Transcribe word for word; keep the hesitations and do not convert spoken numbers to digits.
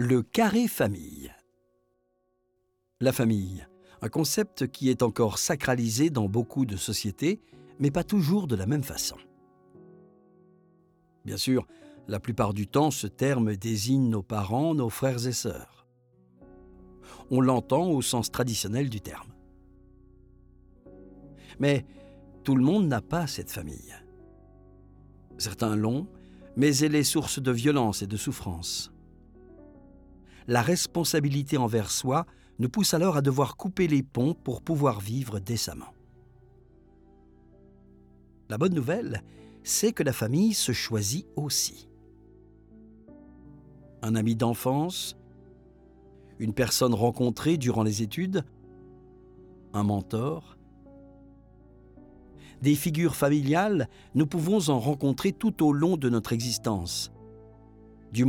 Le carré famille. La famille, un concept qui est encore sacralisé dans beaucoup de sociétés, mais pas toujours de la même façon. Bien sûr, la plupart du temps, ce terme désigne nos parents, nos frères et sœurs. On l'entend au sens traditionnel du terme. Mais tout le monde n'a pas cette famille. Certains l'ont, mais elle est source de violence et de souffrance. La responsabilité envers soi nous pousse alors à devoir couper les ponts pour pouvoir vivre décemment. La bonne nouvelle, c'est que la famille se choisit aussi. Un ami d'enfance, une personne rencontrée durant les études, un mentor. Des figures familiales, nous pouvons en rencontrer tout au long de notre existence,